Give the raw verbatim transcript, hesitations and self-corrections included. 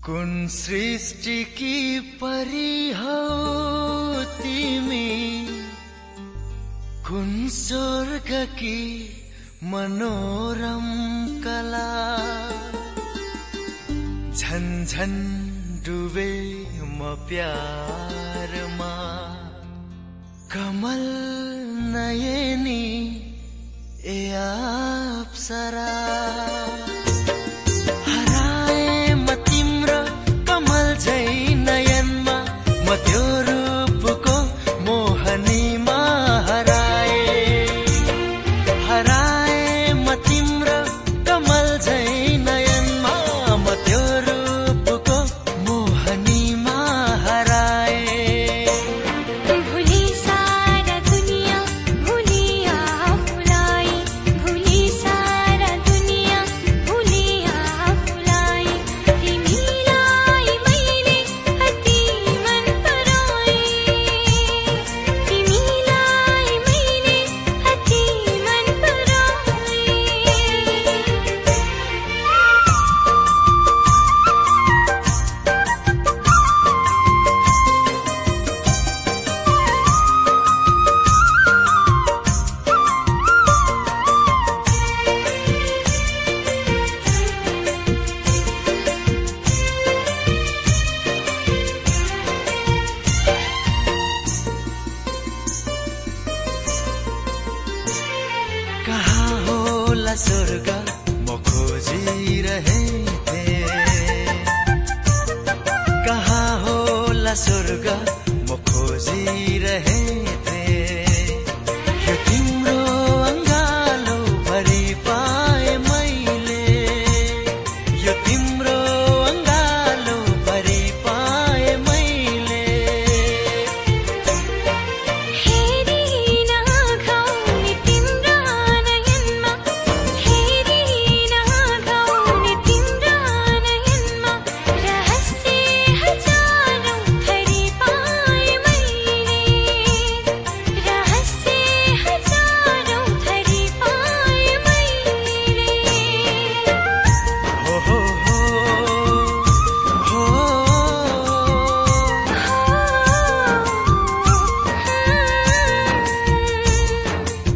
कुन सृष्टि की परी हौ तिमी, कुन स्वर्ग की मनोरम कला। झन झन डुबे म प्यारमा, कमल नयनी ए अप्सरा। हराए म तिम्रो कमल झै नयनमा, म त्यो रूपको मोहनीमा हराए। हराए म तिम्रो कमल झै नयनमा, म त्यो रूपको मोहनीमा हराए। भुली सारा दुनिया, भुली आफूलाई, भुली सारा दुनिया, भुली आफूलाई। तिमीलाई मैले अति मन पराए, तिमीलाई मैले अति मन पराए। कहाँ होला स्वर्ग म खोजिरहेथे, कहाँ होला स्वर्ग